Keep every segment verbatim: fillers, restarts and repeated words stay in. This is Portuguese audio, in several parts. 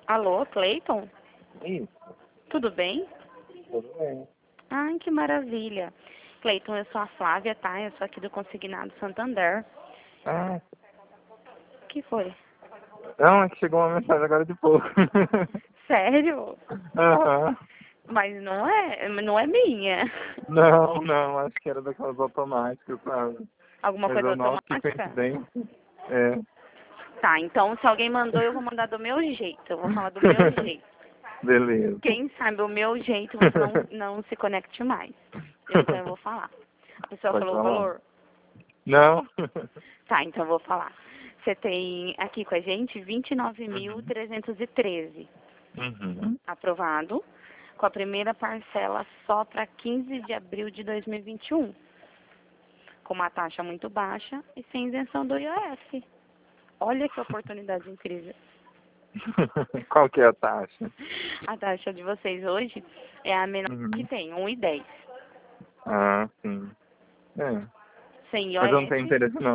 Alô, Cleiton? Isso, Tudo bem? tudo bem. Ai, que maravilha. Cleiton, eu sou a Flávia, tá? Eu sou aqui do Consignado Santander. Ah, O que foi? não, é que chegou uma mensagem agora de pouco. Sério? Aham. Mas não é, não é minha. Não, não, acho que era daquelas automáticas, sabe? Alguma Mas coisa eu, nossa, que automática? coincidência. É. Tá, então se alguém mandou, eu vou mandar do meu jeito. Eu vou falar do meu jeito. Beleza. Quem sabe o meu jeito você não, não se conecte mais. Então eu vou falar. A pessoa Pode falou o falar. valor. Não? Tá, então eu vou falar. Você tem aqui com a gente vinte e nove mil trezentos e treze. Uhum. Aprovado. Com a primeira parcela só para quinze de abril de dois mil e vinte e um. Com uma taxa muito baixa e sem isenção do I O F. Olha que oportunidade incrível. Qual que é a taxa? A taxa de vocês hoje é a menor Uhum. que tem, um e dez. Ah, sim. É. Sem Mas eu não tenho I O F. interesse, não.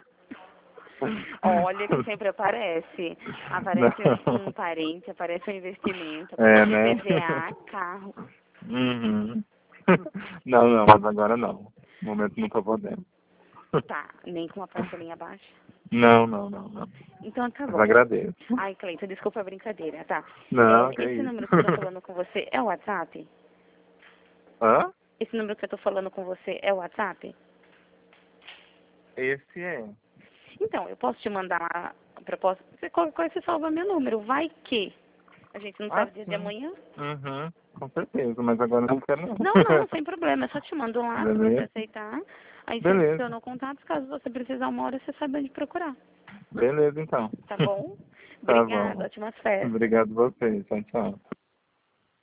Olha que sempre aparece. Aparece Não. um parente, aparece um investimento, É, aparece né? I P V A, carro. Uhum. Não, não, mas agora não. No momento não tô podendo. Tá, nem com uma parcelinha baixa. Não, não, não, não. Então tá Mas bom. agradeço. Ai, Cleiton, desculpa a brincadeira, tá? Não, É, que é esse isso. número que eu tô falando com você é o WhatsApp? Hã? Esse número que eu tô falando com você é o WhatsApp? Esse é. Então, eu posso te mandar lá a proposta? Você qualquer coisa, você salva meu número. Vai que a gente não Ah, sabe o dia de sim. amanhã. Uhum, com certeza, mas agora eu não quero não. Não, não, sem problema. Eu só te mando lá, se você Beleza? aceitar. Aí você Beleza. adiciona o contato. Caso você precisar uma hora, você sabe onde procurar. Beleza, então. Tá bom? Tá Obrigada. bom. Ótimas festas. Obrigado a você. Tchau, tchau.